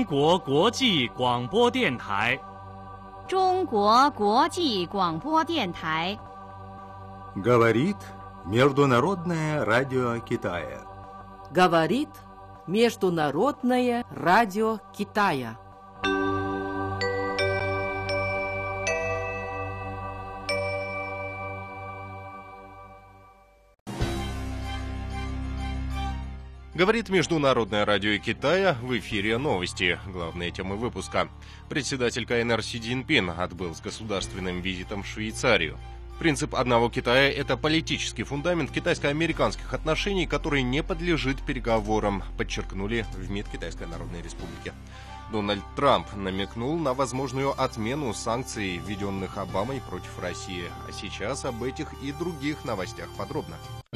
国国际广播电台。 中国国际广播电台。 Говорит Международное радио Китая. Говорит Международное радио Китая. Говорит Международное радио Китая, в эфире новости. Главные темы выпуска. Председатель КНР Си Цзиньпин отбыл с государственным визитом в Швейцарию. Принцип одного Китая – это политический фундамент китайско-американских отношений, который не подлежит переговорам, подчеркнули в МИД Китайской Народной Республики. Дональд Трамп намекнул на возможную отмену санкций, введенных Обамой против России. А сейчас об этих и других новостях подробно.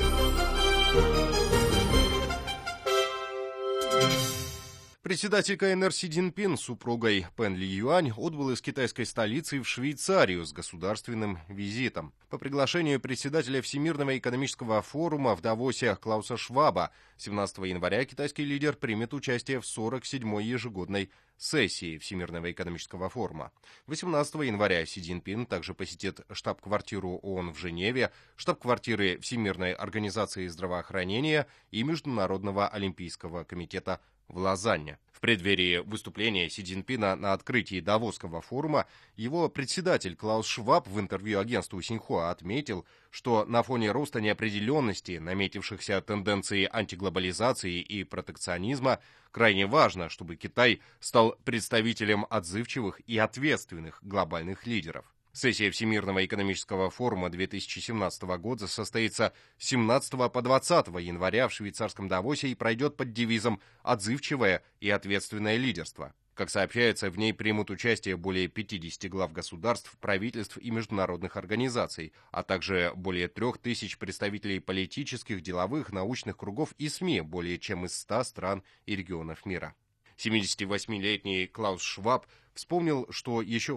Председатель КНР Си Цзиньпин с супругой Пэн Ли Юань отбыл из китайской столицы в Швейцарию с государственным визитом. По приглашению председателя Всемирного экономического форума в Давосе Клауса Шваба 17 января китайский лидер примет участие в 47-й ежегодной сессии Всемирного экономического форума. 18 января Си Цзиньпин также посетит штаб-квартиру ООН в Женеве, штаб-квартиры Всемирной организации здравоохранения и Международного олимпийского комитета в Лозанне. В преддверии выступления Си Цзиньпина на открытии Давосского форума его председатель Клаус Шваб в интервью агентству Синьхуа отметил, что на фоне роста неопределенности, наметившихся тенденций антиглобализации и протекционизма, крайне важно, чтобы Китай стал представителем отзывчивых и ответственных глобальных лидеров. Сессия Всемирного экономического форума 2017 года состоится с 17 по 20 января в швейцарском Давосе и пройдет под девизом «Отзывчивое и ответственное лидерство». Как сообщается, в ней примут участие более 50 глав государств, правительств и международных организаций, а также более 3000 представителей политических, деловых, научных кругов и СМИ более чем из 100 стран и регионов мира. 78-летний Клаус Шваб вспомнил, что еще в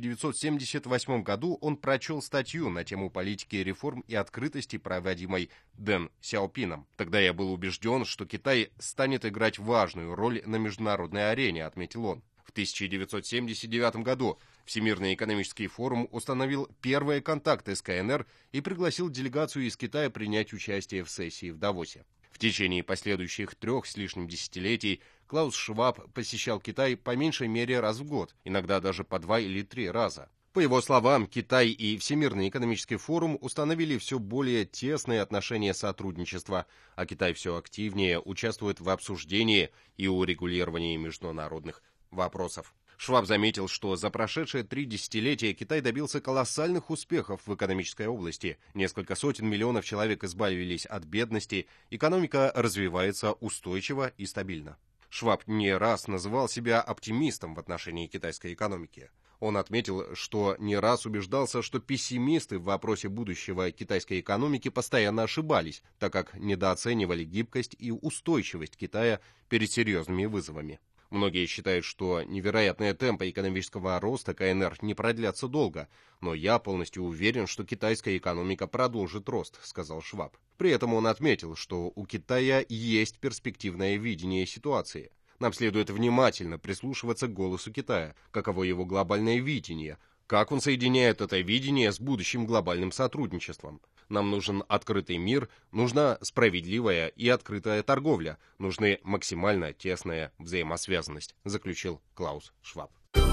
1978 году он прочел статью на тему политики реформ и открытости, проводимой Дэн Сяопином. Тогда я был убежден, что Китай станет играть важную роль на международной арене, отметил он. В 1979 году Всемирный экономический форум установил первые контакты с КНР и пригласил делегацию из Китая принять участие в сессии в Давосе. В течение последующих 3 с лишним десятилетий Клаус Шваб посещал Китай по меньшей мере раз в год, иногда даже по 2 или 3 раза. По его словам, Китай и Всемирный экономический форум установили все более тесные отношения сотрудничества, а Китай все активнее участвует в обсуждении и урегулировании международных вопросов. Шваб заметил, что за прошедшие 3 десятилетия Китай добился колоссальных успехов в экономической области. Несколько сотен миллионов человек избавились от бедности, экономика развивается устойчиво и стабильно. Шваб не раз называл себя оптимистом в отношении китайской экономики. Он отметил, что не раз убеждался, что пессимисты в вопросе будущего китайской экономики постоянно ошибались, так как недооценивали гибкость и устойчивость Китая перед серьезными вызовами. Многие считают, что невероятные темпы экономического роста КНР не продлятся долго, но я полностью уверен, что китайская экономика продолжит рост, сказал Шваб. При этом он отметил, что у Китая есть перспективное видение ситуации. Нам следует внимательно прислушиваться к голосу Китая, каково его глобальное видение, как он соединяет это видение с будущим глобальным сотрудничеством. Нам нужен открытый мир, нужна справедливая и открытая торговля, нужны максимально тесная взаимосвязанность, заключил Клаус Шваб.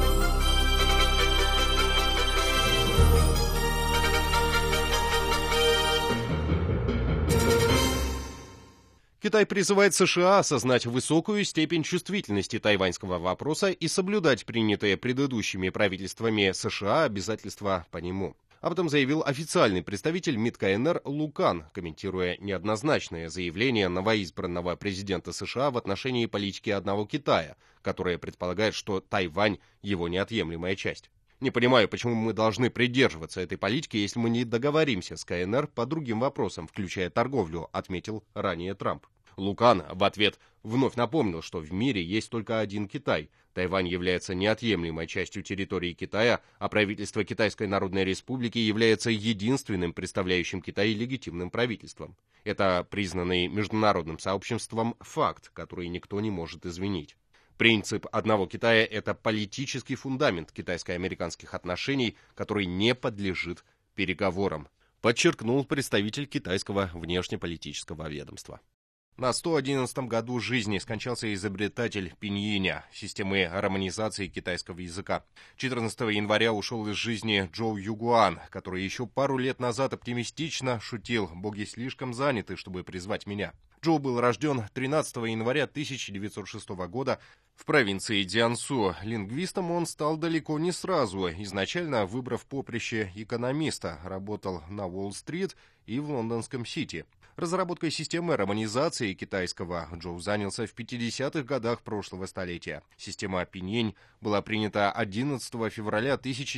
Китай призывает США осознать высокую степень чувствительности тайваньского вопроса и соблюдать принятые предыдущими правительствами США обязательства по нему. Об этом заявил официальный представитель МИД КНР Лукан, комментируя неоднозначное заявление новоизбранного президента США в отношении политики одного Китая, которое предполагает, что Тайвань – его неотъемлемая часть. «Не понимаю, почему мы должны придерживаться этой политики, если мы не договоримся с КНР по другим вопросам, включая торговлю», отметил ранее Трамп. Лукан в ответ вновь напомнил, что в мире есть только один Китай. Тайвань является неотъемлемой частью территории Китая, а правительство Китайской Народной Республики является единственным представляющим Китай легитимным правительством. Это признанный международным сообществом факт, который никто не может извинить. Принцип одного Китая – это политический фундамент китайско-американских отношений, который не подлежит переговорам, подчеркнул представитель китайского внешнеполитического ведомства. На 111-м году жизни скончался изобретатель пиньиня, системы романизации китайского языка. 14 января ушел из жизни Джоу Югуан, который еще пару лет назад оптимистично шутил: «Боги слишком заняты, чтобы призвать меня». Джоу был рожден 13 января 1906 года в провинции Цзянсу. Лингвистом он стал далеко не сразу, изначально выбрав поприще экономиста, работал на Уолл-стрит и в лондонском Сити. Разработкой системы романизации китайского Джоу занялся в 50-х годах прошлого столетия. Система Пиньинь была принята 11 февраля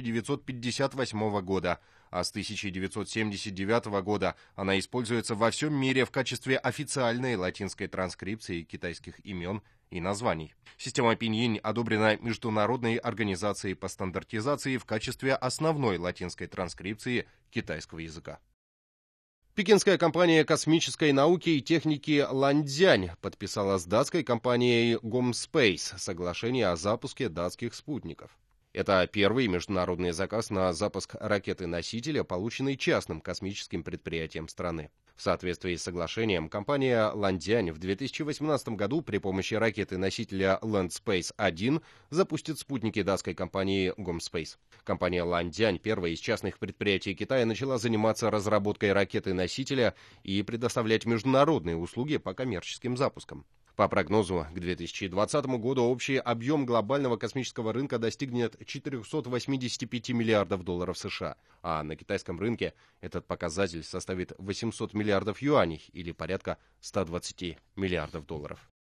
1958 года, а с 1979 года она используется во всем мире в качестве официальной латинской транскрипции китайских имен и названий. Система Пиньинь одобрена Международной организацией по стандартизации в качестве основной латинской транскрипции китайского языка. Пекинская компания космической науки и техники Ланцзянь подписала с датской компанией Gomspace соглашение о запуске датских спутников. Это первый международный заказ на запуск ракеты-носителя, полученный частным космическим предприятием страны. В соответствии с соглашением, компания Ланцзянь в 2018 году при помощи ракеты-носителя Landspace-1 запустит спутники датской компании Gomspace. Компания Ланцзянь, первая из частных предприятий Китая, начала заниматься разработкой ракеты-носителя и предоставлять международные услуги по коммерческим запускам. По прогнозу, к 2020 году общий объем глобального космического рынка достигнет 485 миллиардов долларов США, а на китайском рынке этот показатель составит 800 миллиардов юаней или порядка 120 миллиардов долларов.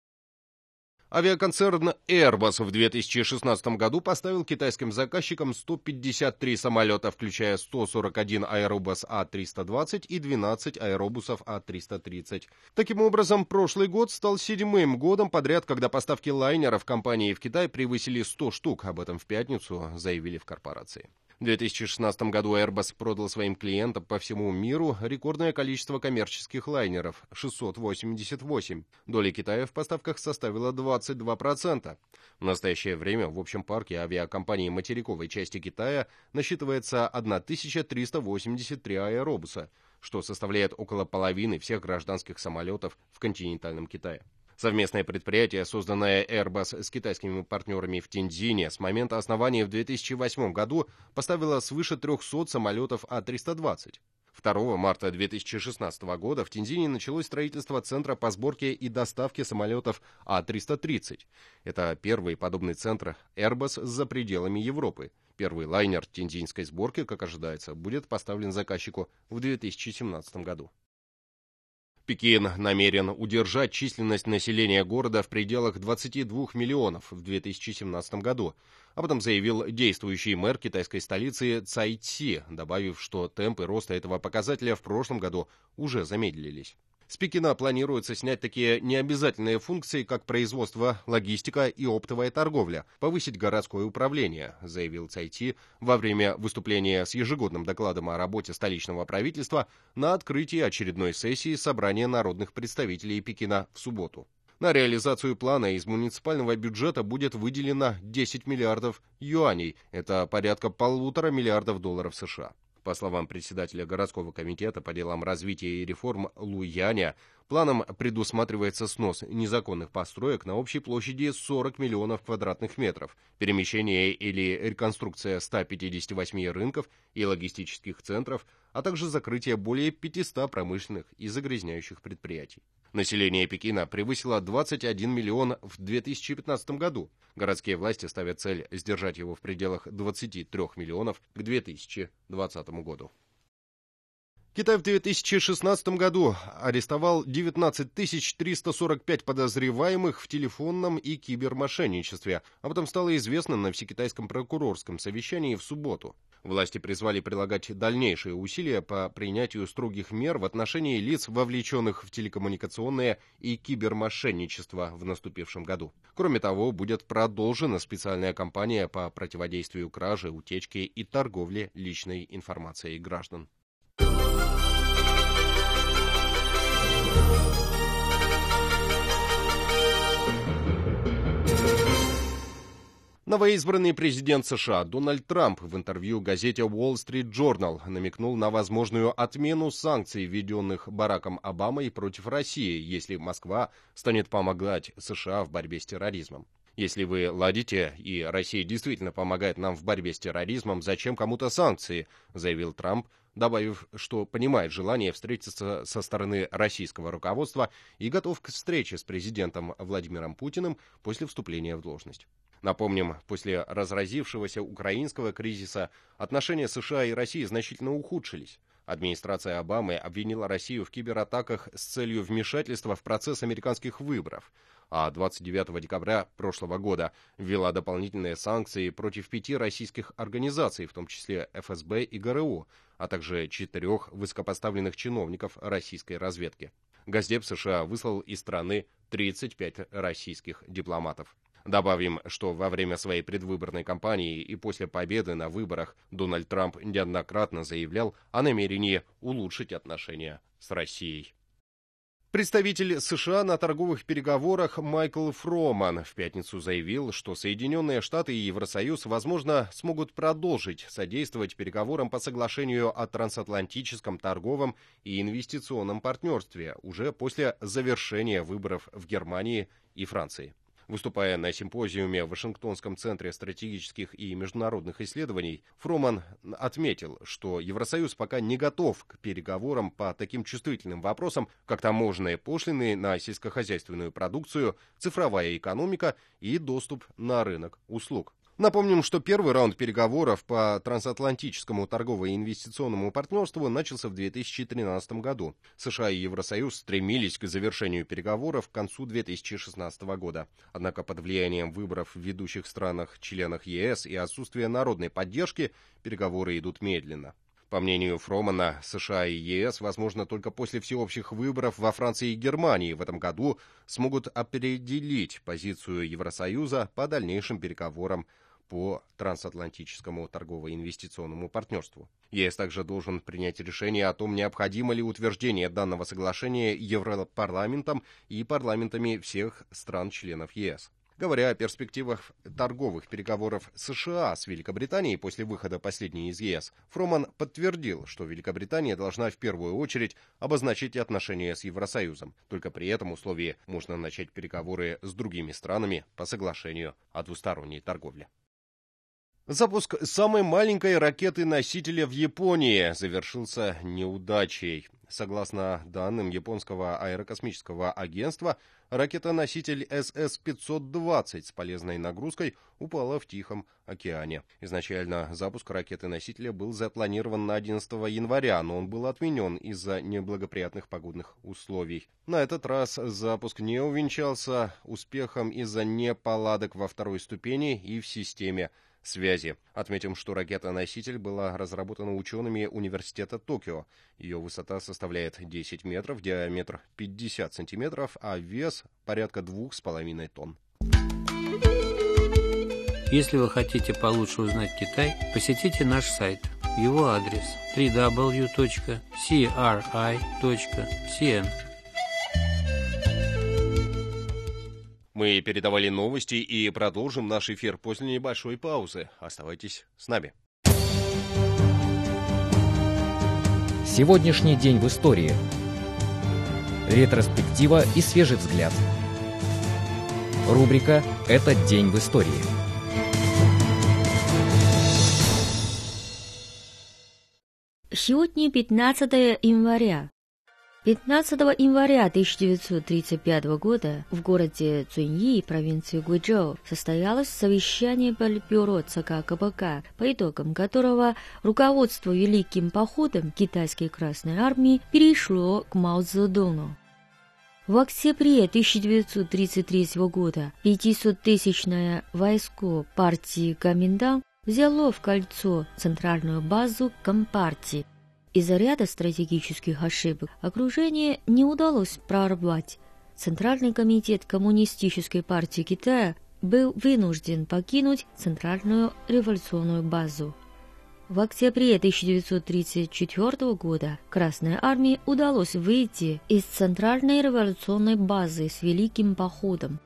Авиаконцерн Airbus в 2016 году поставил китайским заказчикам 153 самолета, включая 141 Airbus A320 и 12 аэробусов A330. Таким образом, прошлый год стал 7-м годом подряд, когда поставки лайнеров компании в Китай превысили 100 штук. Об этом в пятницу заявили в корпорации. В 2016 году Airbus продал своим клиентам по всему миру рекордное количество коммерческих лайнеров – 688. Доля Китая в поставках составила 22%. В настоящее время в общем парке авиакомпаний материковой части Китая насчитывается 1383 аэробуса, что составляет около половины всех гражданских самолетов в континентальном Китае. Совместное предприятие, созданное Airbus с китайскими партнерами в Тяньцзине, с момента основания в 2008 году поставило свыше 300 самолетов А320. 2 марта 2016 года в Тяньцзине началось строительство центра по сборке и доставке самолетов А330. Это первый подобный центр Airbus за пределами Европы. Первый лайнер тяньцзинской сборки, как ожидается, будет поставлен заказчику в 2017 году. Пекин намерен удержать численность населения города в пределах 22 миллионов в 2017 году. Об этом заявил действующий мэр китайской столицы Цай Ци, добавив, что темпы роста этого показателя в прошлом году уже замедлились. С Пекина планируется снять такие необязательные функции, как производство, логистика и оптовая торговля, повысить городское управление, заявил Цай Ци во время выступления с ежегодным докладом о работе столичного правительства на открытии очередной сессии собрания народных представителей Пекина в субботу. На реализацию плана из муниципального бюджета будет выделено 10 миллиардов юаней, это порядка 1,5 миллиардов долларов США. По словам председателя городского комитета по делам развития и реформ Лу Яня, планом предусматривается снос незаконных построек на общей площади 40 миллионов квадратных метров, перемещение или реконструкция 158 рынков и логистических центров, а также закрытие более 500 промышленных и загрязняющих предприятий. Население Пекина превысило 21 миллион в 2015 году. Городские власти ставят цель сдержать его в пределах 23 миллионов к 2020 году. Китай в 2016 году арестовал 19 345 подозреваемых в телефонном и кибермошенничестве. Об этом стало известно на Всекитайском прокурорском совещании в субботу. Власти призвали прилагать дальнейшие усилия по принятию строгих мер в отношении лиц, вовлеченных в телекоммуникационное и кибермошенничество в наступившем году. Кроме того, будет продолжена специальная кампания по противодействию краже, утечке и торговле личной информацией граждан. Новоизбранный президент США Дональд Трамп в интервью газете Wall Street Journal намекнул на возможную отмену санкций, введенных Бараком Обамой против России, если Москва станет помогать США в борьбе с терроризмом. Если вы ладите, и Россия действительно помогает нам в борьбе с терроризмом, зачем кому-то санкции, заявил Трамп, добавив, что понимает желание встретиться со стороны российского руководства и готов к встрече с президентом Владимиром Путиным после вступления в должность. Напомним, после разразившегося украинского кризиса отношения США и России значительно ухудшились. Администрация Обамы обвинила Россию в кибератаках с целью вмешательства в процесс американских выборов, а 29 декабря прошлого года ввела дополнительные санкции против 5 российских организаций, в том числе ФСБ и ГРУ, а также 4 высокопоставленных чиновников российской разведки. Госдеп США выслал из страны 35 российских дипломатов. Добавим, что во время своей предвыборной кампании и после победы на выборах Дональд Трамп неоднократно заявлял о намерении улучшить отношения с Россией. Представитель США на торговых переговорах Майкл Фроман в пятницу заявил, что Соединенные Штаты и Евросоюз, возможно, смогут продолжить содействовать переговорам по соглашению о трансатлантическом торговом и инвестиционном партнерстве уже после завершения выборов в Германии и Франции. Выступая на симпозиуме в Вашингтонском центре стратегических и международных исследований, Фроман отметил, что Евросоюз пока не готов к переговорам по таким чувствительным вопросам, как таможенные пошлины на сельскохозяйственную продукцию, цифровая экономика и доступ на рынок услуг. Напомним, что первый раунд переговоров по трансатлантическому торгово-инвестиционному партнерству начался в 2013 году. США и Евросоюз стремились к завершению переговоров к концу 2016 года. Однако под влиянием выборов в ведущих странах-членах ЕС и отсутствия народной поддержки переговоры идут медленно. По мнению Фромана, США и ЕС, возможно, только после всеобщих выборов во Франции и Германии в этом году смогут определить позицию Евросоюза по дальнейшим переговорам по трансатлантическому торгово-инвестиционному партнерству. ЕС также должен принять решение о том, необходимо ли утверждение данного соглашения Европарламентом и парламентами всех стран-членов ЕС. Говоря о перспективах торговых переговоров США с Великобританией после выхода последней из ЕС, Фроман подтвердил, что Великобритания должна в первую очередь обозначить отношения с Евросоюзом. Только при этом условии можно начать переговоры с другими странами по соглашению о двусторонней торговле. Запуск самой маленькой ракеты-носителя в Японии завершился неудачей. Согласно данным японского аэрокосмического агентства, ракета-носитель СС-520 с полезной нагрузкой упала в Тихом океане. Изначально запуск ракеты-носителя был запланирован на 11 января, но он был отменен из-за неблагоприятных погодных условий. На этот раз запуск не увенчался успехом из-за неполадок во второй ступени и в системе связи. Отметим, что ракета-носитель была разработана учеными Университета Токио. Ее высота составляет 10 метров, диаметр 50 сантиметров, а вес порядка 2,5 тонн. Если вы хотите получше узнать Китай, посетите наш сайт. Его адрес www.cri.cn. Мы передавали новости и продолжим наш эфир после небольшой паузы. Оставайтесь с нами. Сегодняшний день в истории. Ретроспектива и свежий взгляд. Рубрика «Этот день в истории». Сегодня 15 января. 15 января 1935 года в городе Цюньи, провинции Гуйчжоу, состоялось совещание Политбюро ЦК КПК, по итогам которого руководство Великим походом Китайской Красной Армии перешло к Мао Цзэдуну. В октябре 1933 года 500-тысячное войско партии Гоминдан взяло в кольцо центральную базу Компартии. Из-за ряда стратегических ошибок окружение не удалось прорвать. Центральный комитет Коммунистической партии Китая был вынужден покинуть центральную революционную базу. В октябре 1934 года Красной армии удалось выйти из центральной революционной базы с Великим походом.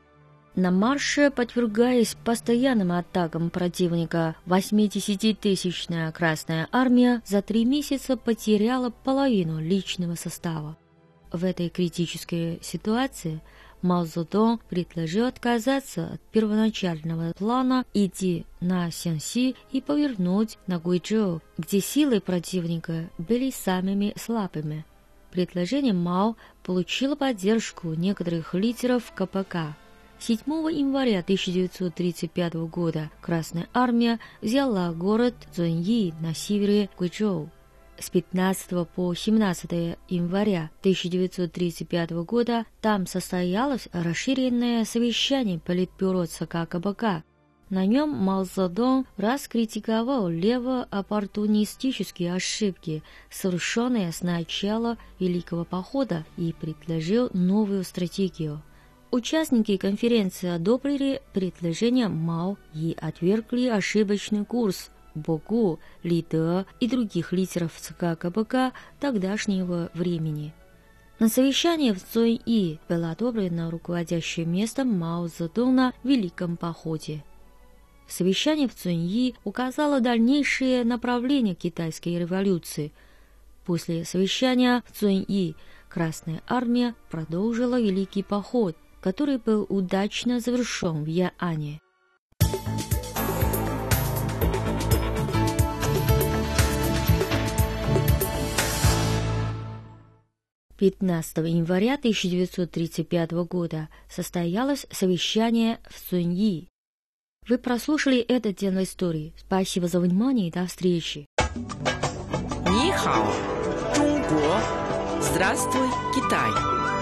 На марше, подвергаясь постоянным атакам противника, 80-тысячная Красная Армия за 3 месяца потеряла половину личного состава. В этой критической ситуации Мао Цзэдун предложил отказаться от первоначального плана идти на Сянси и повернуть на Гуйчжоу, где силы противника были самыми слабыми. Предложение Мао получило поддержку некоторых лидеров КПК. 7 января 1935 года Красная Армия взяла город Цзуньи на севере Гуйчжоу. С 15 по 17 января 1935 года там состоялось расширенное совещание Политбюро ЦК КПК. На нем Мао Цзэдун раскритиковал лево-оппортунистические ошибки, совершенные с начала Великого похода, и предложил новую стратегию. Участники конференции одобрили предложение Мао и отвергли ошибочный курс Богу, Ли Де и других лидеров ЦК КПК тогдашнего времени. На совещании в Цзуньи было одобрено руководящее место Мао Цзэдуна в Великом походе. Совещание в Цзуньи указало дальнейшее направление китайской революции. После совещания в Цзуньи Красная Армия продолжила Великий поход, который был удачно завершен в Яане. 15 января 1935 года состоялось совещание в Цзуньи. Вы прослушали этот день в истории. Спасибо за внимание и до встречи. Ни хао, Чунго. Здравствуй, Китай.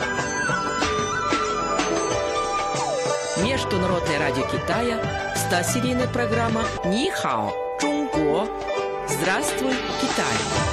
Международное радио Китая, 100-серийная программа Ни хао, Чунго. Здравствуй, Китай.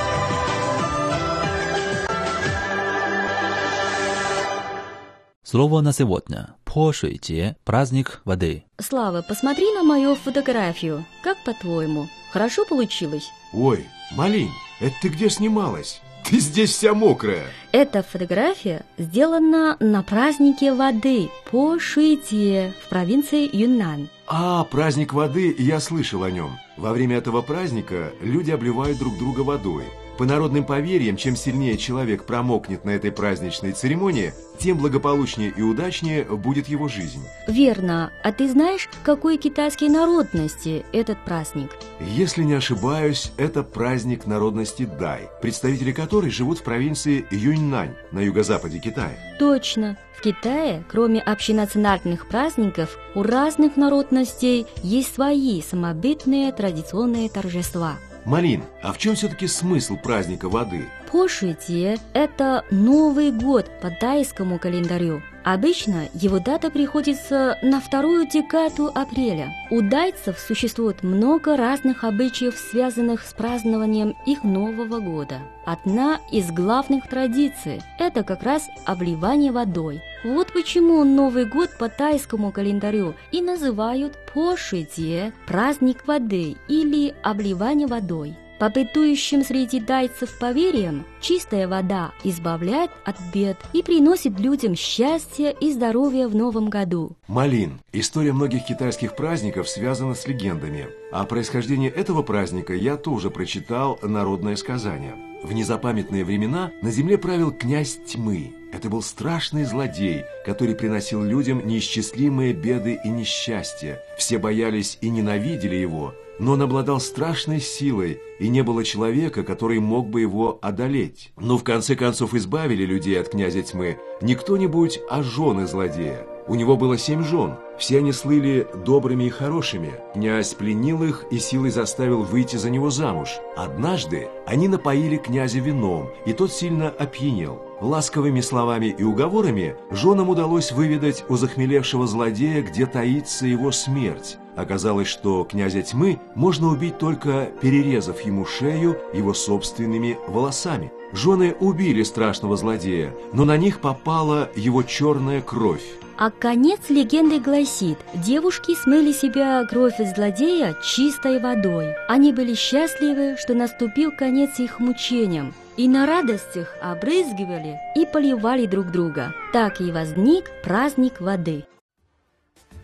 Слово на сегодня. По-шуйте, праздник воды. Слава, посмотри на мою фотографию. Как по-твоему, хорошо получилось? Ой, Малинь, это ты где снималась? Ты здесь вся мокрая. Эта фотография сделана на празднике воды По-шуйте в провинции Юннань. Праздник воды, я слышал о нем. Во время этого праздника люди обливают друг друга водой. По народным поверьям, чем сильнее человек промокнет на этой праздничной церемонии, тем благополучнее и удачнее будет его жизнь. Верно. А ты знаешь, какой китайской народности этот праздник? Если не ошибаюсь, это праздник народности Дай, представители которой живут в провинции Юньнань на юго-западе Китая. Точно. В Китае, кроме общенациональных праздников, у разных народностей есть свои самобытные традиционные торжества. Малин, а в чем все-таки смысл праздника воды? По-шуйте – это Новый год по тайскому календарю. Обычно его дата приходится на 2-ю декаду апреля. У дайцев существует много разных обычаев, связанных с празднованием их Нового года. Одна из главных традиций – это как раз обливание водой. Вот почему Новый год по тайскому календарю и называют По-шуйте – праздник воды или обливание водой. По бытующим среди дайцев поверьям, чистая вода избавляет от бед и приносит людям счастье и здоровье в новом году. Малин, история многих китайских праздников связана с легендами. О происхождении этого праздника я тоже прочитал народное сказание. В незапамятные времена на земле правил князь Тьмы. Это был страшный злодей, который приносил людям неисчислимые беды и несчастья. Все боялись и ненавидели его, но он обладал страшной силой, и не было человека, который мог бы его одолеть. Но в конце концов избавили людей от князя Тьмы не кто-нибудь, а жены злодея. У него было 7 жен, все они слыли добрыми и хорошими. Князь пленил их и силой заставил выйти за него замуж. Однажды они напоили князя вином, и тот сильно опьянел. Ласковыми словами и уговорами женам удалось выведать у захмелевшего злодея, где таится его смерть. Оказалось, что князя Тьмы можно убить только перерезав ему шею его собственными волосами. Жены убили страшного злодея, но на них попала его черная кровь. А конец легенды гласит, девушки смыли себя кровь злодея чистой водой. Они были счастливы, что наступил конец их мучениям, и на радостях обрызгивали и поливали друг друга. Так и возник праздник воды.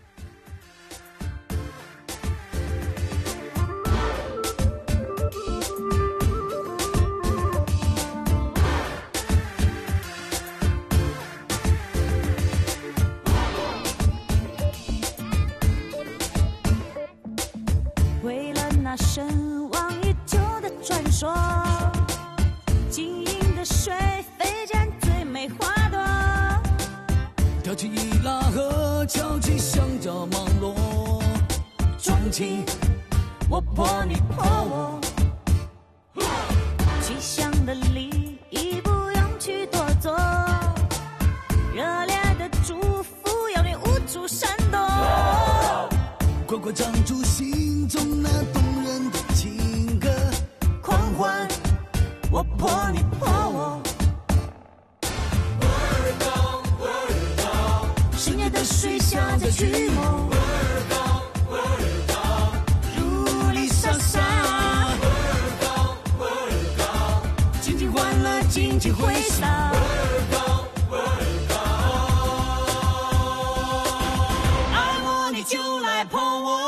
晶莹的水飞溅最美花朵， 跳起伊拉河，敲起香蕉芒果，钟情我破你破我， 吉祥的礼仪不用去多做，热烈的祝福要你无处闪躲， 快快唱出心中那动人的情歌，狂欢我破你破我， 深夜的水下在剧梦，如丽莎莎，尽情欢乐，尽情挥洒，爱我你就来碰我。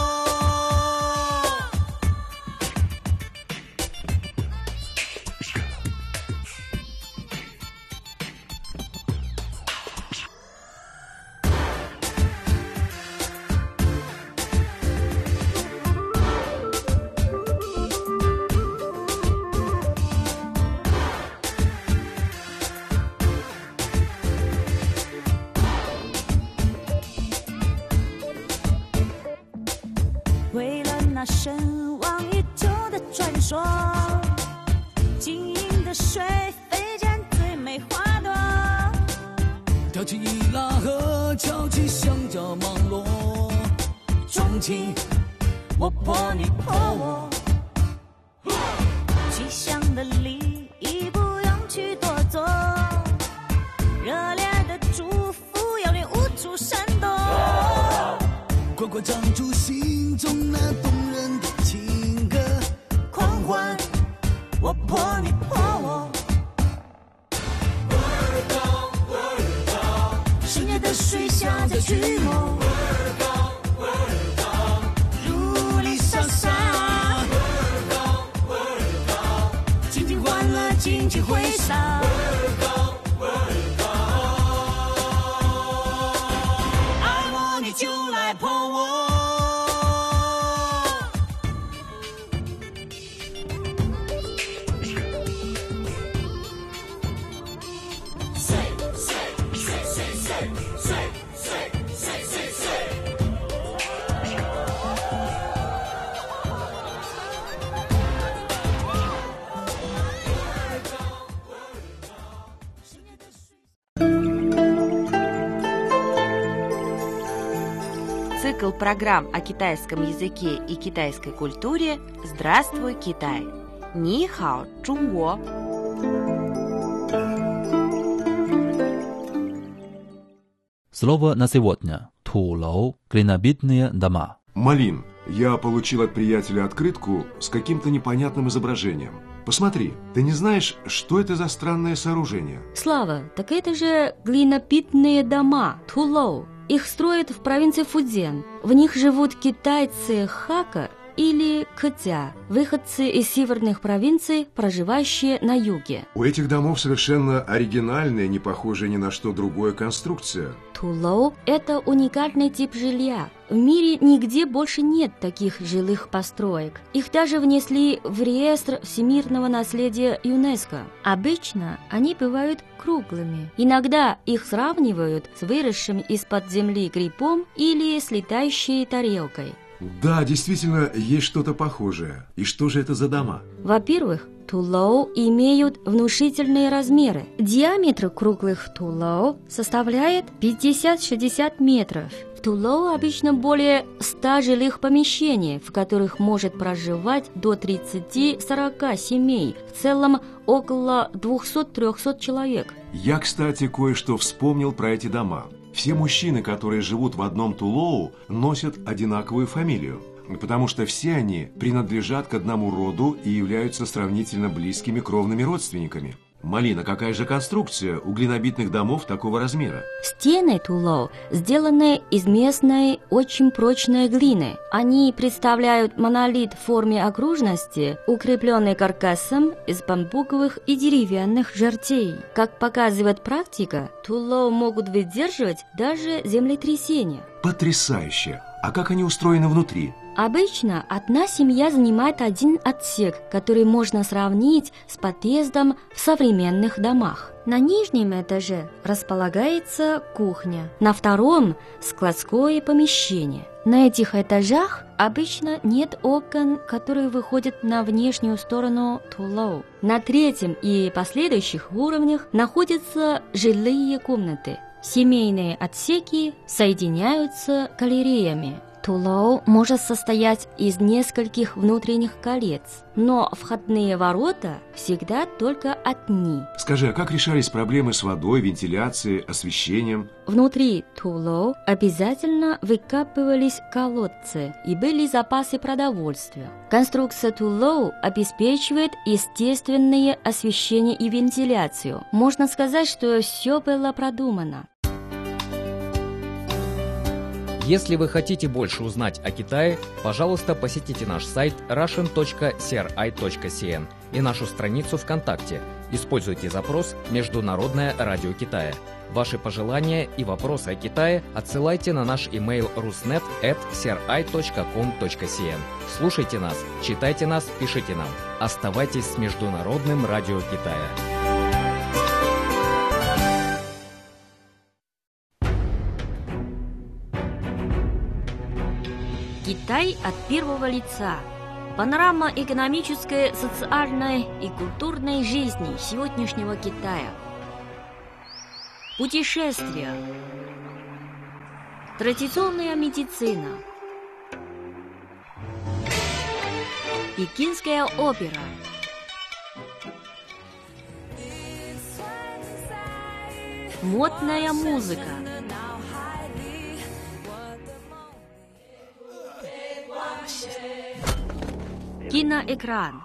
为了那神往已久的传说，晶莹的水飞溅最美花朵， 跳起伊拉河，敲起香蕉芒果，钟情我破你破我， 吉祥的礼仪不用去多做，热烈的祝福要你无处闪躲， 快快唱出心中那动人的情歌，狂欢我破你破我， 深夜的水下在剧梦，如丽莎莎，尽情欢乐，尽情挥洒，爱我你就来碰我。 Цикл программ о китайском языке и китайской культуре «Здравствуй, Китай!» Ни хао, Чунго! Слово на сегодня. Тулоу, глинобитные дома. Малин, я получил от приятеля открытку с каким-то непонятным изображением. Посмотри, ты не знаешь, что это за странное сооружение? Слава, так это же глинобитные дома, Тулоу. Их строят в провинции Фудзен. В них живут китайцы Хака или Кэця, выходцы из северных провинций, проживающие на юге. У этих домов совершенно оригинальная, не похожая ни на что другое конструкция. Тулоу – это уникальный тип жилья. В мире нигде больше нет таких жилых построек. Их даже внесли в реестр всемирного наследия ЮНЕСКО. Обычно они бывают круглыми. Иногда их сравнивают с выросшим из-под земли грибом или с летающей тарелкой. Да, действительно, есть что-то похожее. И что же это за дома? Во-первых, Тулоу имеют внушительные размеры. Диаметр круглых Тулоу составляет 50-60 метров. В Тулоу обычно более 100 жилых помещений, в которых может проживать до 30-40 семей. В целом около 200-300 человек. Я, кстати, кое-что вспомнил про эти дома. Все мужчины, которые живут в одном Тулоу, носят одинаковую фамилию, потому что все они принадлежат к одному роду и являются сравнительно близкими кровными родственниками. Малина, какая же конструкция у глинобитных домов такого размера? Стены Тулоу сделаны из местной очень прочной глины. Они представляют монолит в форме окружности, укрепленный каркасом из бамбуковых и деревянных жертей. Как показывает практика, Тулоу могут выдерживать даже землетрясения. Потрясающе! А как они устроены внутри? Обычно одна семья занимает один отсек, который можно сравнить с подъездом в современных домах. На нижнем этаже располагается кухня, на втором – складское помещение. На этих этажах обычно нет окон, которые выходят на внешнюю сторону тулоу. На третьем и последующих уровнях находятся жилые комнаты. Семейные отсеки соединяются галереями. Тулоу может состоять из нескольких внутренних колец, но входные ворота всегда только одни. Скажи, а как решались проблемы с водой, вентиляцией, освещением? Внутри тулоу обязательно выкапывались колодцы и были запасы продовольствия. Конструкция тулоу обеспечивает естественное освещение и вентиляцию. Можно сказать, что все было продумано. Если вы хотите больше узнать о Китае, пожалуйста, посетите наш сайт russian.cri.cn и нашу страницу ВКонтакте. Используйте запрос «Международное радио Китая». Ваши пожелания и вопросы о Китае отсылайте на наш имейл rusnet@cri.com.cn. Слушайте нас, читайте нас, пишите нам. Оставайтесь с Международным радио Китая. Китай от первого лица. Панорама экономической, социальной и культурной жизни сегодняшнего Китая. Путешествия. Традиционная медицина. Пекинская опера. Модная музыка. Киноэкран.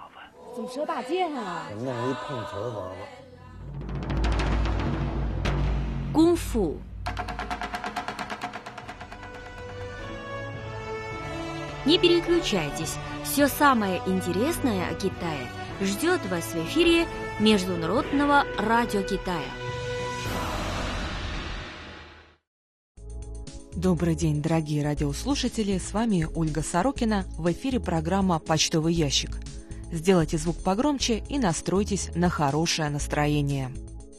Кунг-фу. Не переключайтесь. Все самое интересное о Китае ждет вас в эфире Международного радио Китая. Добрый день, дорогие радиослушатели, с вами Ольга Сорокина, в эфире программа «Почтовый ящик». Сделайте звук погромче и настройтесь на хорошее настроение.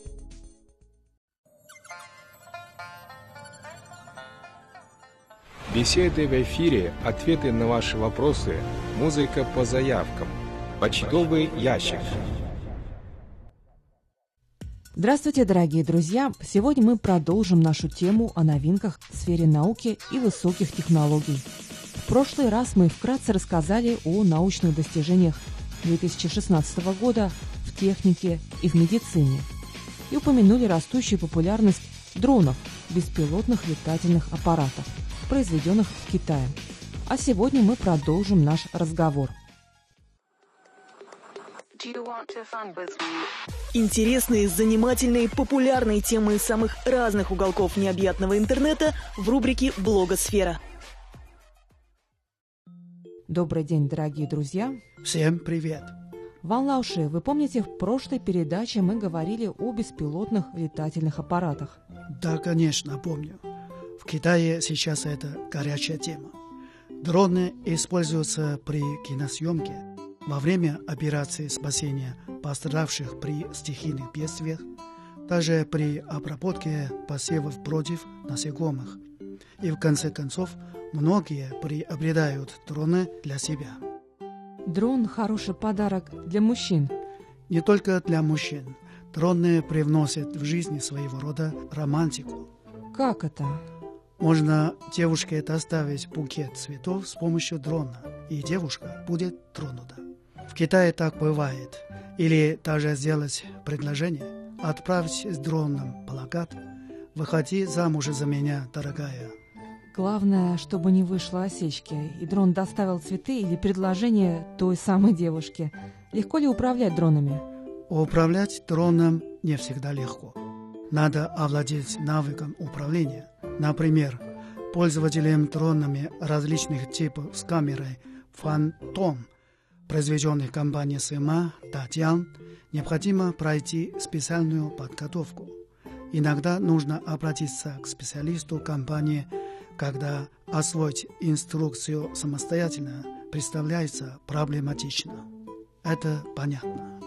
Беседы в эфире, ответы на ваши вопросы, музыка по заявкам. Почтовый ящик. Здравствуйте, дорогие друзья! Сегодня мы продолжим нашу тему о новинках в сфере науки и высоких технологий. В прошлый раз мы вкратце рассказали о научных достижениях 2016 года в технике и в медицине и упомянули растущую популярность дронов, беспилотных летательных аппаратов, произведенных в Китае. А сегодня мы продолжим наш разговор. Интересные, занимательные, популярные темы из самых разных уголков необъятного интернета в рубрике «Блогосфера». Добрый день, дорогие друзья! Всем привет! Ван Лауши, вы помните, в прошлой передаче мы говорили о беспилотных летательных аппаратах? Да, конечно, помню. В Китае сейчас это горячая тема. Дроны используются при киносъемке, во время операции спасения пострадавших при стихийных бедствиях, также при обработке посевов против насекомых. И в конце концов, многие приобретают дроны для себя. Дрон – хороший подарок для мужчин. Не только для мужчин. Дроны привносят в жизнь своего рода романтику. Как это? Можно девушке доставить букет цветов с помощью дрона, и девушка будет тронута. В Китае так бывает. Или даже сделать предложение, отправить с дроном плакат «Выходи замуж за меня, дорогая». Главное, чтобы не вышло осечки, и дрон доставил цветы или предложение той самой девушке. Легко ли управлять дронами? Управлять дроном не всегда легко. Надо овладеть навыком управления. Например, пользователям дронами различных типов с камерой «Фантом», произведенных компанией Сыма, Татьян, необходимо пройти специальную подготовку. Иногда нужно обратиться к специалисту компании когда освоить инструкцию самостоятельно представляется проблематично. Это понятно.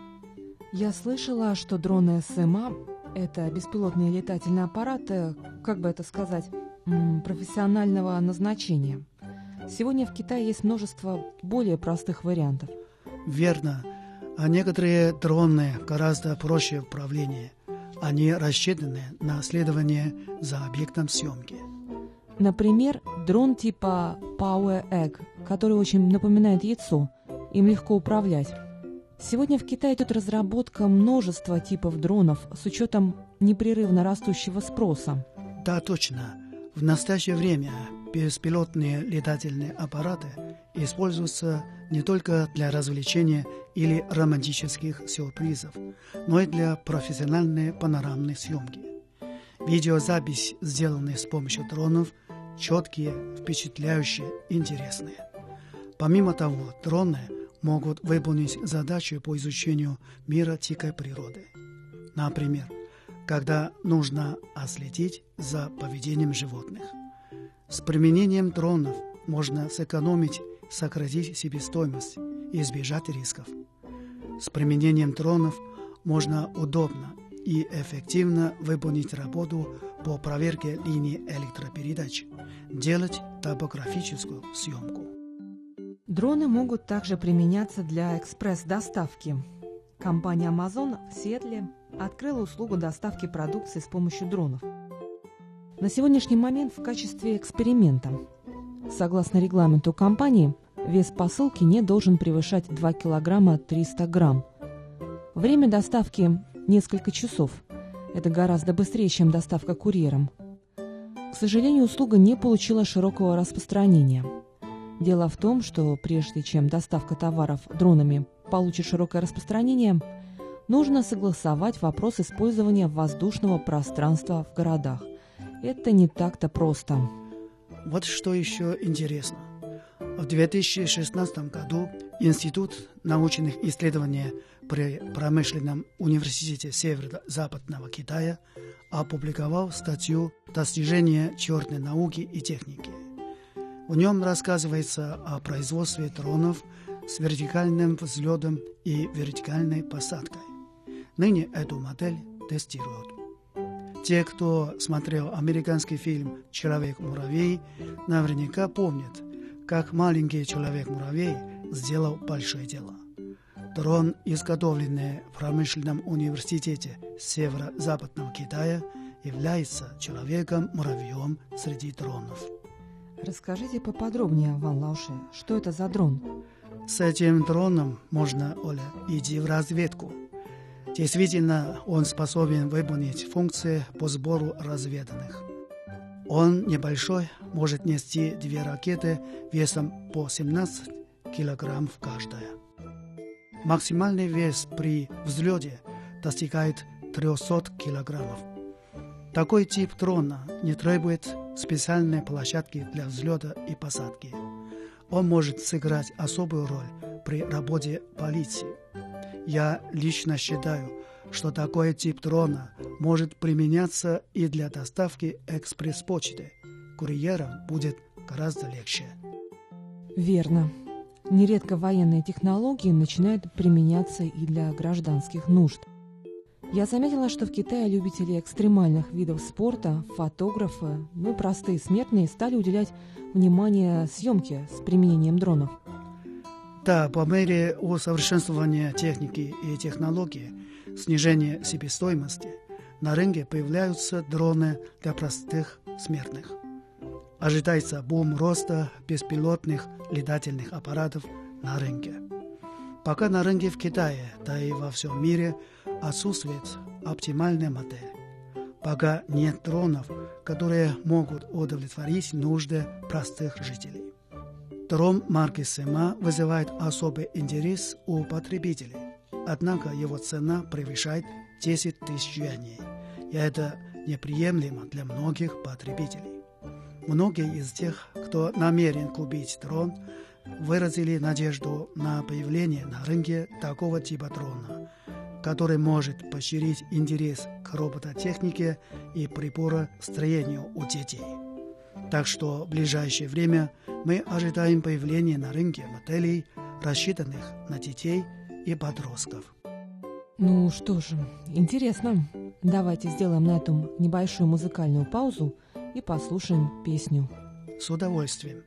Я слышала, что дроны СМА – это беспилотные летательные аппараты, как бы это сказать, профессионального назначения. Сегодня в Китае есть множество более простых вариантов. Верно. А некоторые дроны гораздо проще в управлении. Они рассчитаны на следование за объектом съемки. Например, дрон типа Power Egg, который очень напоминает яйцо. Им легко управлять. Сегодня в Китае идет разработка множества типов дронов с учетом непрерывно растущего спроса. Да, точно. В настоящее время беспилотные летательные аппараты используются не только для развлечения или романтических сюрпризов, но и для профессиональной панорамной съемки. Видеозапись, сделанная с помощью дронов, четкие, впечатляющие, интересные. Помимо того, дроны могут выполнить задачи по изучению мира дикой природы. Например, когда нужно отследить за поведением животных. С применением дронов можно сэкономить, сократить себестоимость и избежать рисков. С применением дронов можно удобно и эффективно выполнить работу по проверке линий электропередач, делать топографическую съемку. Дроны могут также применяться для экспресс-доставки. Компания Amazon в Сиэтле открыла услугу доставки продукции с помощью дронов. На сегодняшний момент в качестве эксперимента. Согласно регламенту компании, вес посылки не должен превышать 2 килограмма 300 грамм. Время доставки – несколько часов. Это гораздо быстрее, чем доставка курьером. К сожалению, услуга не получила широкого распространения. Дело в том, что прежде чем доставка товаров дронами получит широкое распространение, нужно согласовать вопрос использования воздушного пространства в городах. Это не так-то просто. Вот что еще интересно. В 2016 году Институт научных исследований при Промышленном университете Северо-Западного Китая опубликовал статью «Достижения черной науки и техники». В нем рассказывается о производстве дронов с вертикальным взлетом и вертикальной посадкой. Ныне эту модель тестируют. Те, кто смотрел американский фильм «Человек-муравей», наверняка помнят, как маленький человек-муравей сделал большое дело. Дрон, изготовленный в Промышленном университете Северо-Западного Китая, является человеком-муравьем среди дронов. Расскажите поподробнее, Ван Лаоши, что это за дрон? С этим дроном можно, Оля, идти в разведку. Действительно, он способен выполнить функции по сбору разведанных. Он небольшой, может нести 2 ракеты весом по 17 килограммов каждая. Максимальный вес при взлете достигает 300 килограммов. Такой тип дрона не требует специальной площадки для взлета и посадки. Он может сыграть особую роль при работе полиции. Я лично считаю, что такой тип дрона может применяться и для доставки экспресс-почты. Курьерам будет гораздо легче. Верно. Нередко военные технологии начинают применяться и для гражданских нужд. Я заметила, что в Китае любители экстремальных видов спорта, фотографы, простые смертные стали уделять внимание съемке с применением дронов. Да, по мере усовершенствования техники и технологий, снижения себестоимости, на рынке появляются дроны для простых смертных. Ожидается бум роста беспилотных летательных аппаратов на рынке. Пока на рынке в Китае, да и во всем мире, отсутствует оптимальная модель. Пока нет дронов, которые могут удовлетворить нужды простых жителей. Дрон марки СМА вызывает особый интерес у потребителей, однако его цена превышает 10 тысяч юаней, и это неприемлемо для многих потребителей. Многие из тех, кто намерен купить дрон, выразили надежду на появление на рынке такого типа дрона, который может поощрить интерес к робототехнике и приборостроению у детей. Так что в ближайшее время мы ожидаем появления на рынке моделей, рассчитанных на детей и подростков. Ну что же, интересно. Давайте сделаем на этом небольшую музыкальную паузу и послушаем песню. С удовольствием.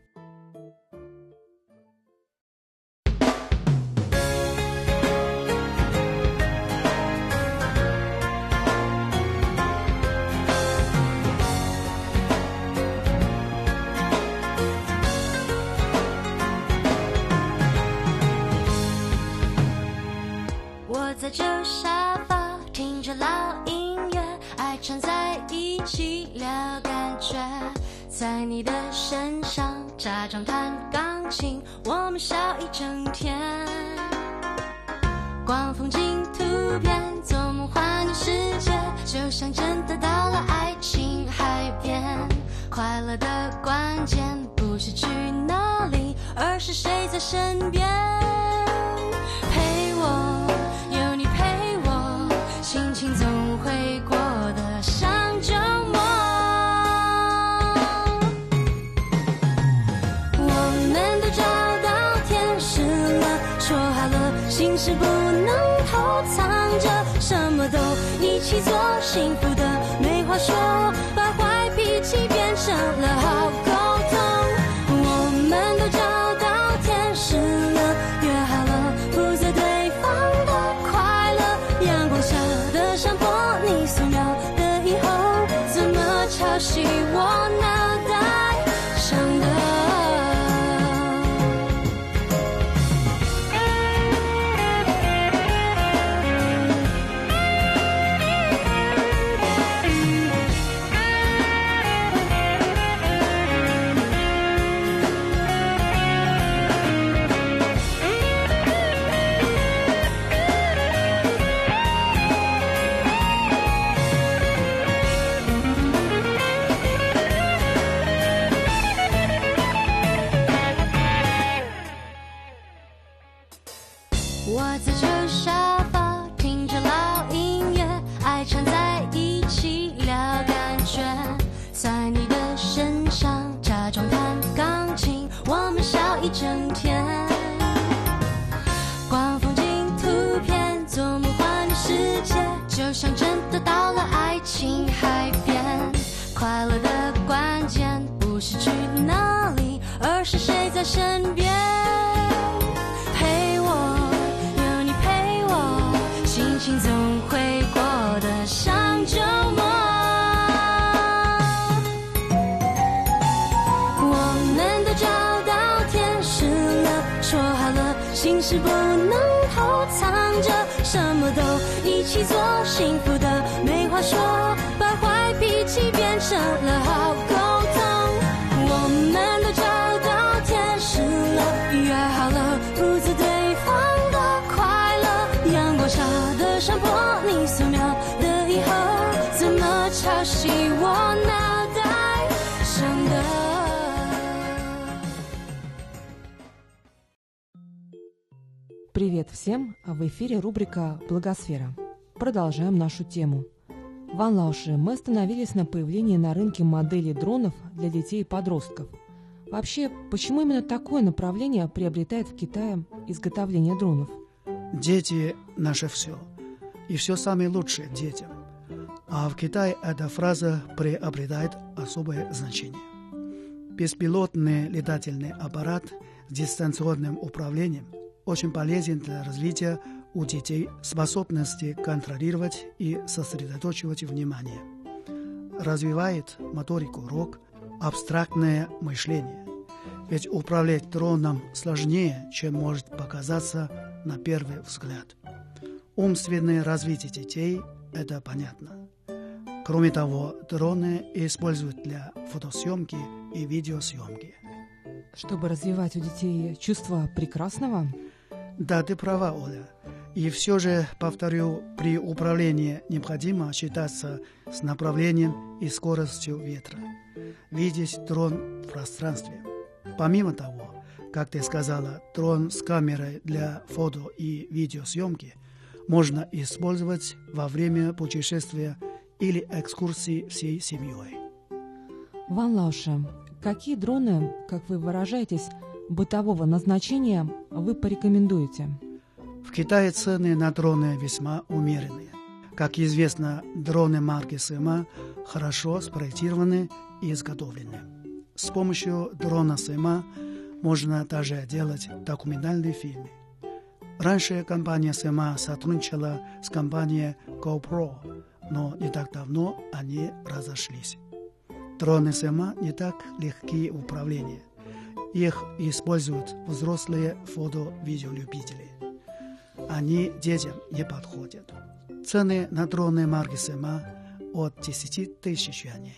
我在这沙发听着老音乐，爱缠在一起聊感觉，在你的身上假装弹钢琴，我们笑一整天。逛风景图片，做梦环游世界，就像真的到了爱情海边。快乐的关键不是去哪里，而是谁在身边陪我。心情总会过得像周末，我们都找到天使了，说好了心事不能偷藏着，什么都一起做，幸福的没话说，把坏脾气变成了好沟通。我们都找到天使了，约好了不在对方的快乐，阳光下的山坡，你素描的以后，怎么敲醒我脑袋上的？我在这沙发听着老音乐，爱缠在一起聊感觉，在你的身上假装弹钢琴，我们笑一整天。逛风景图片，做梦环游世界，就像真的到了爱情海边。快乐的关键不是去哪里，而是谁在身边陪我。心情总会过得像周末，我们都找到天使了，说好了心事不能偷藏着，什么都一起做，幸福的没话说，把坏脾气变成了好沟通。我们都找到天使了，约好了不在对方的快乐，阳光下的山坡，你素描的以后，怎么敲醒我脑袋上的？ Привет всем! В эфире рубрика «Благосфера». Продолжаем нашу тему. Ван Лауше, мы остановились на появлении на рынке моделей дронов для детей и подростков. Вообще, почему именно такое направление приобретает в Китае изготовление дронов? Дети – наше все. И все самое лучшее детям. А в Китае эта фраза приобретает особое значение. Беспилотный летательный аппарат с дистанционным управлением очень полезен для развития у детей способности контролировать и сосредоточивать внимание. Развивает моторику рук, абстрактное мышление. Ведь управлять дроном сложнее, чем может показаться на первый взгляд. Умственное развитие детей – это понятно. Кроме того, дроны используют для фотосъемки и видеосъемки. Чтобы развивать у детей чувство прекрасного? Да, ты права, Оля. И все же, повторю, при управлении необходимо считаться с направлением и скоростью ветра. Видеть дрон в пространстве. Помимо того, как ты сказала, дрон с камерой для фото и видеосъемки можно использовать во время путешествия или экскурсии всей семьей. Ван Лауше, какие дроны, как вы выражаетесь, бытового назначения вы порекомендуете? В Китае цены на дроны весьма умеренные. Как известно, дроны марки Сыма хорошо спроектированы и изготовлены. С помощью дрона Сыма можно даже делать документальные фильмы. Раньше компания Сыма сотрудничала с компанией GoPro, но не так давно они разошлись. Дроны Сыма не так легки в управлении. Их используют взрослые фото-видеолюбители. Они детям не подходят. Цены на дроны марки Сыма от 10 тысяч юаней.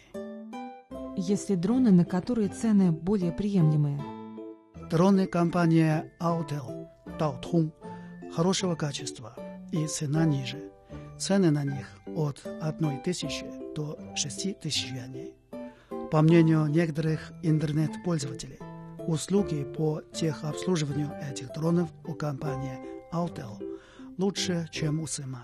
Есть ли дроны, на которые цены более приемлемые? Дроны компании Autel, Даотун, хорошего качества и цена ниже. Цены на них от 1 тысячи до 6 тысяч юаней. По мнению некоторых интернет-пользователей, услуги по техобслуживанию этих дронов у компании Autel лучше, чем у Сыма.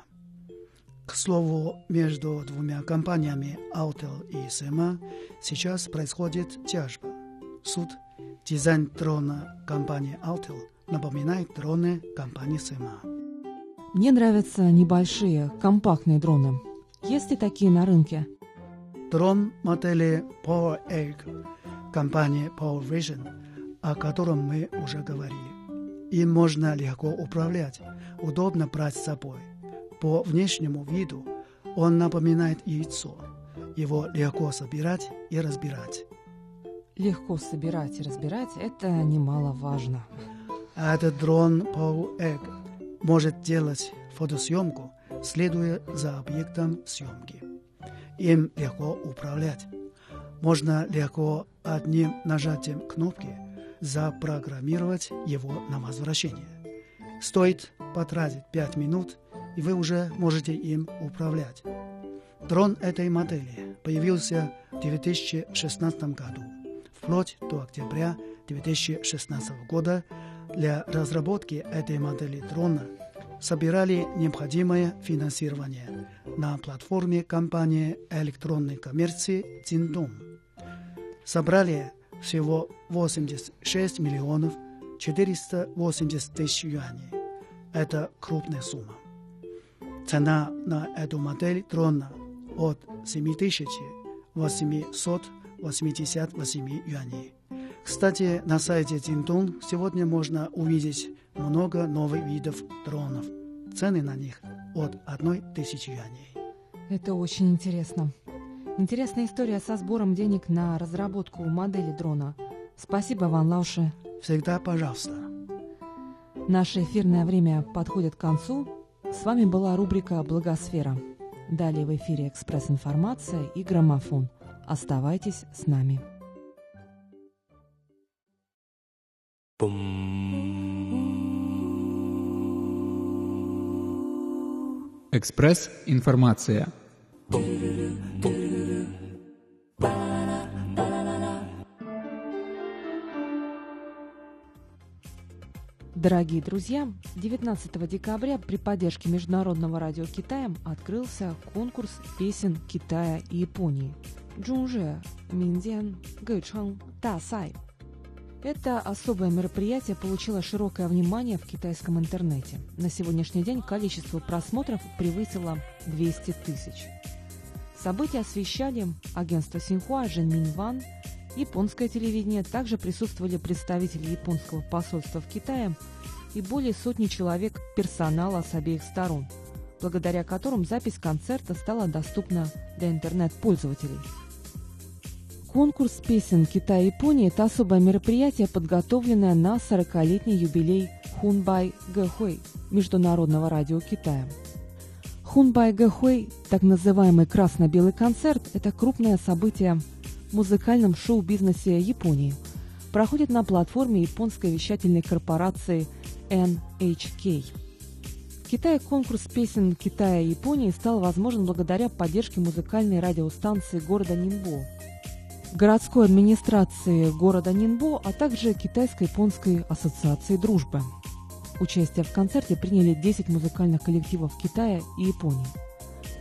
К слову, между двумя компаниями Autel и Сыма сейчас происходит тяжба. Суд. Дизайн дрона компании Autel напоминает дроны компании Сыма. Мне нравятся небольшие, компактные дроны. Есть ли такие на рынке? Дрон модели Power Egg компании Power Vision, о котором мы уже говорили. Им можно легко управлять, удобно брать с собой. По внешнему виду он напоминает яйцо. Его легко собирать и разбирать. Легко собирать и разбирать – это немаловажно. Этот дрон Power Egg может делать фотосъемку, следуя за объектом съемки. Им легко управлять. Можно легко одним нажатием кнопки запрограммировать его на возвращение. Стоит потратить 5 минут, и вы уже можете им управлять. Дрон этой модели появился в 2016 году. Вплоть до октября 2016 года для разработки этой модели дрона собирали необходимое финансирование на платформе компании электронной коммерции Jingdong. Собрали всего 86 миллионов 480 тысяч юаней. Это крупная сумма. Цена на эту модель дрона от 7888 юаней. Кстати, на сайте Jingdong сегодня можно увидеть много новых видов дронов. Цены на них от 1000 юаней. Это очень интересно. Интересная история со сбором денег на разработку модели дрона. Спасибо, Ван Лауше. Всегда пожалуйста. Наше эфирное время подходит к концу. С вами была рубрика «Благосфера». Далее в эфире экспресс-информация и граммофон. Оставайтесь с нами. Экспресс-информация. Дорогие друзья, 19 декабря при поддержке Международного радио Китая открылся конкурс песен Китая и Японии «Чжунже Миндзян Гэчан Дасай». Это особое мероприятие получило широкое внимание в китайском интернете. На сегодняшний день количество просмотров превысило 200 тысяч. События освещали агентство Синьхуа, Жен Миньван, японское телевидение. Также присутствовали представители японского посольства в Китае и более сотни человек персонала с обеих сторон, благодаря которым запись концерта стала доступна для интернет-пользователей. Конкурс песен Китая и Японии – это особое мероприятие, подготовленное на 40-летний юбилей Хунбай Гэхуэй Международного радио Китая. Хунбай Гэхуэй, так называемый красно-белый концерт, это крупное событие в музыкальном шоу-бизнесе Японии. Проходит на платформе японской вещательной корпорации NHK. В Китае конкурс песен Китая и Японии стал возможен благодаря поддержке музыкальной радиостанции города Нинбо, городской администрации города Нинбо, а также Китайско-японской ассоциации дружбы. Участие в концерте приняли 10 музыкальных коллективов Китая и Японии.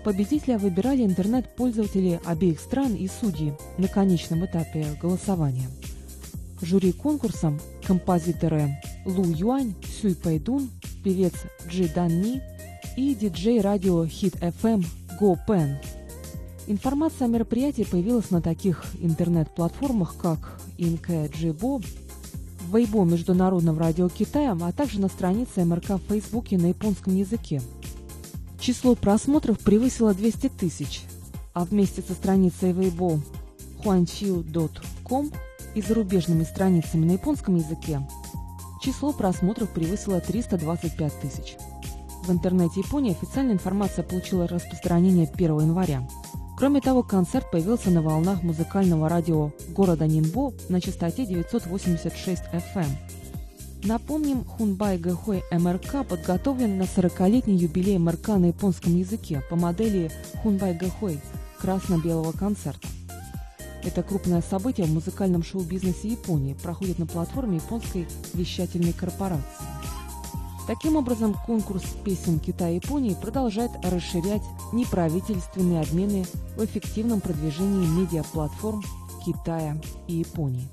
Победителя выбирали интернет-пользователи обеих стран и судьи на конечном этапе голосования. Жюри конкурсом композиторы Лу Юань, Сюй Пэйдун, певец Джи Дан Ни и диджей радио Хит FM Го Пен. Информация о мероприятии появилась на таких интернет-платформах, как Инкэ Джибо, Weibo Международного радио Китая, а также на странице МРК в Фейсбуке на японском языке. Число просмотров превысило 200 тысяч, а вместе со страницей Weibo huanqiu.com и зарубежными страницами на японском языке число просмотров превысило 325 тысяч. В интернете Японии официальная информация получила распространение 1 января. Кроме того, концерт появился на волнах музыкального радио города Нинбо на частоте 986 FM. Напомним, Хунбай Гэхуэй МРК подготовлен на 40-летний юбилей МРК на японском языке по модели Хунбай Гэхуэй красно-белого концерта. Это крупное событие в музыкальном шоу-бизнесе Японии, проходит на платформе японской вещательной корпорации. Таким образом, конкурс песен Китая и Японии продолжает расширять неправительственные обмены в эффективном продвижении медиаплатформ Китая и Японии.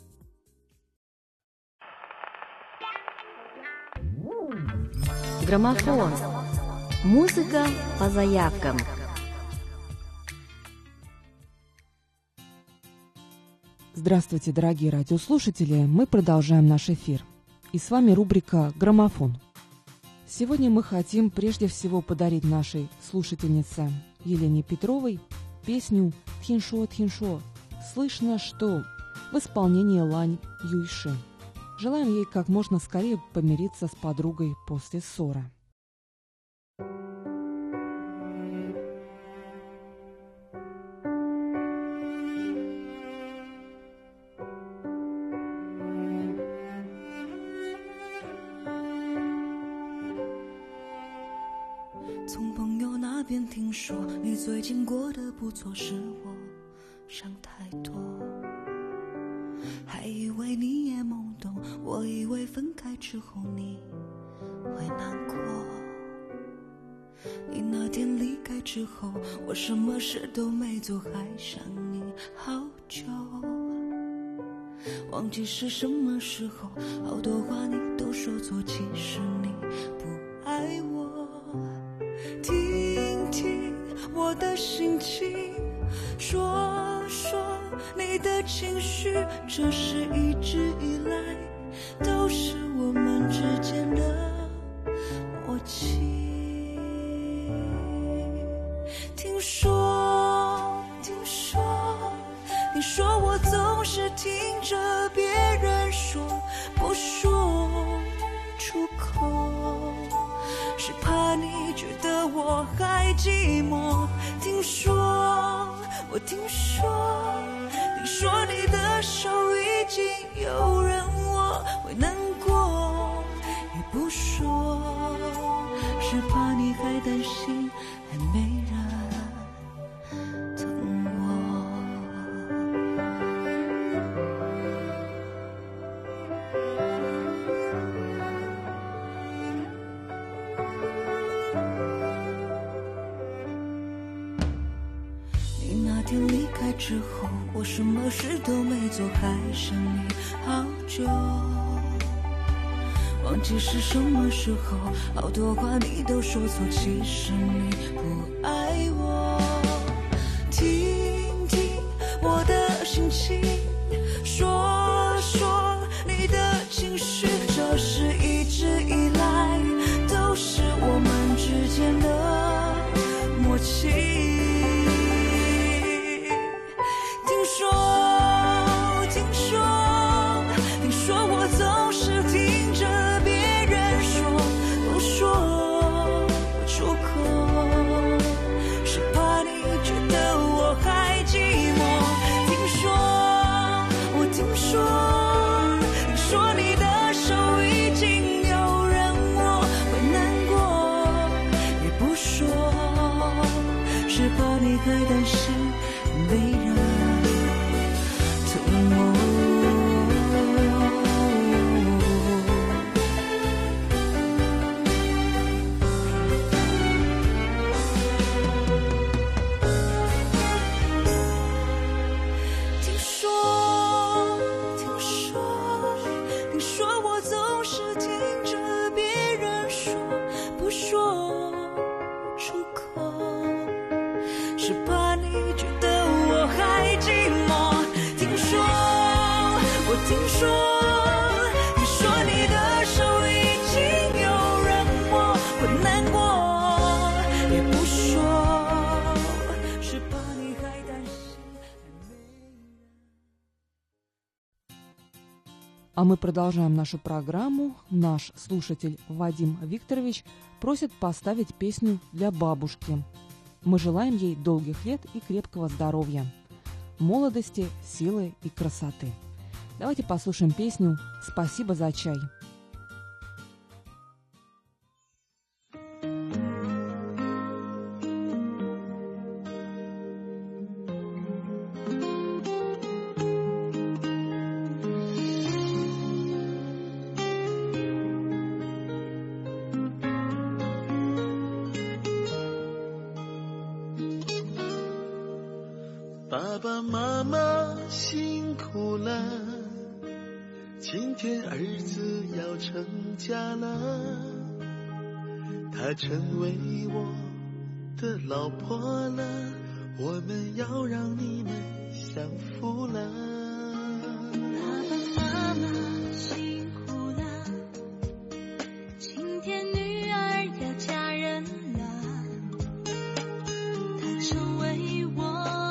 Граммофон. Музыка по заявкам. Здравствуйте, дорогие радиослушатели! Мы продолжаем наш эфир. И с вами рубрика «Граммофон». Сегодня мы хотим прежде всего подарить нашей слушательнице Елене Петровой песню «Тхиншо, Тхиншо». Слышно, что в исполнении Лань Юйши. Желаем ей как можно скорее помириться с подругой после ссоры. 从朋友那边听说你最近过得不错，是我想太多，还以为你也懵懂，我以为分开之后你会难过。你那天离开之后，我什么事都没做，还想你好久，忘记是什么时候，好多话你都说错，其实你不爱我。听听我的心情，说说你的情绪，这是一直以来都是我们之间的默契。听说你说我总是听着别人说，不说出口，是怕你觉得我还寂寞。听说你说你的手已经有人握，会难过也不说，是怕你还担心还没人疼我。你那天离开之后，我什么事都没做，还想你好久，忘记是什么时候，好多话你都说错，其实你不爱我。听听我的心情，说说你的情绪，这是一直以来都是我们之间的默契。听说我总是听着别人说，不说出口，是怕你觉得我还寂寞。听说你的手已经有人握，会难过也不说，是怕你还担心没人疼我。 说，你说你的手已经有人握，会难过也不说，是怕你还担心。 А мы продолжаем нашу программу. Наш слушатель Вадим Викторович просит поставить песню для бабушки. Мы желаем ей долгих лет и крепкого здоровья, молодости, силы и красоты. Давайте послушаем песню «Спасибо за чай». 爸爸妈妈辛苦了，今天儿子要成家了，她成为我的老婆了，我们要让你们享福了。 爸爸妈妈辛苦了，今天女儿要嫁人了，她成为我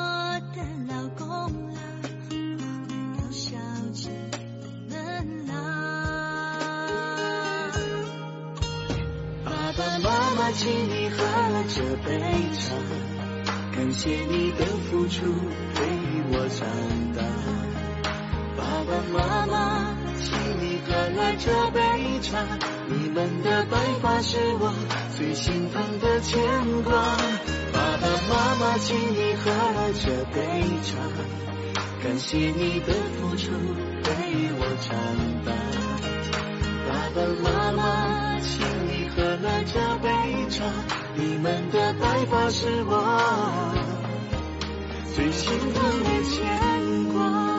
请你喝了这杯茶，感谢你的付出陪我长大。爸爸妈妈，请你喝了这杯茶，你们的白发是我最心疼的牵挂。爸爸妈妈，请你喝了这杯茶，感谢你的付出陪我长大。爸爸妈妈，请你喝了这杯茶，你们的白发是我最心疼的牵挂。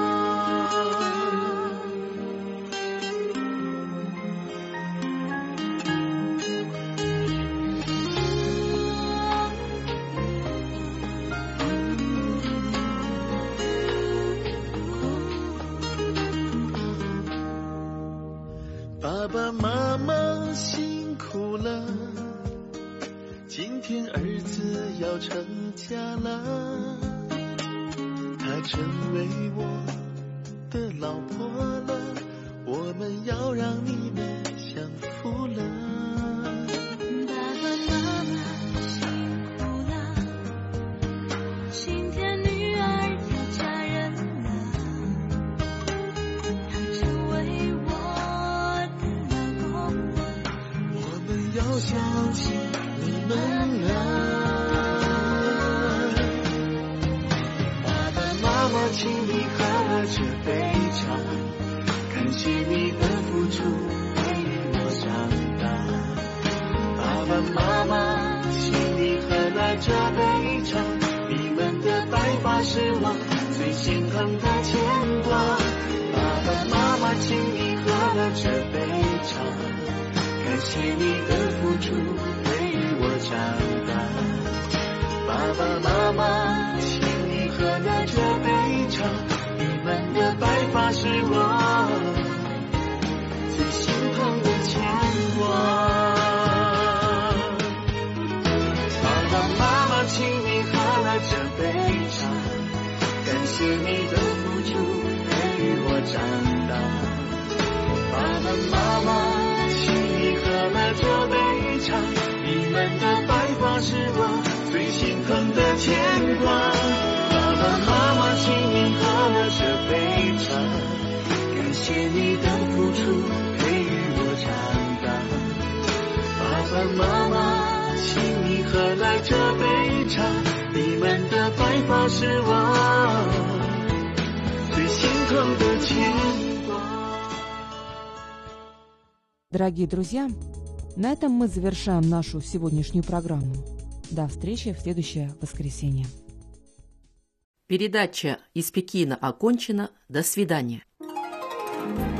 爸爸妈妈辛苦了，今天儿子要成家了，她成为我的老婆了，我们要让你们享福了。 爸爸妈妈辛苦了，今天女儿要嫁人了，她成为我要想起你们了。爸爸妈妈，请你喝了这杯茶，感谢你的付出陪我长大。爸爸妈妈，请你喝了这杯茶，你们的白发是我最心疼的牵挂。爸爸妈妈，请你喝了这杯茶，感谢你的付出陪我长大。爸爸妈妈，请你喝了这杯茶，你们的白发是我最心疼的牵挂。爸爸妈妈，请你喝了这杯茶，感谢你的付出陪我长大。爸爸妈妈，喝了这杯茶，你们的白发是我最心疼的牵挂。爸爸妈妈，请你喝了这杯茶，感谢你的付出陪我长大。爸爸妈妈，请你喝了这杯茶，你们的白发是我最心疼的牵挂。 Дорогие друзья, на этом мы завершаем нашу сегодняшнюю программу. До встречи в следующее воскресенье. Передача из Пекина окончена. До свидания.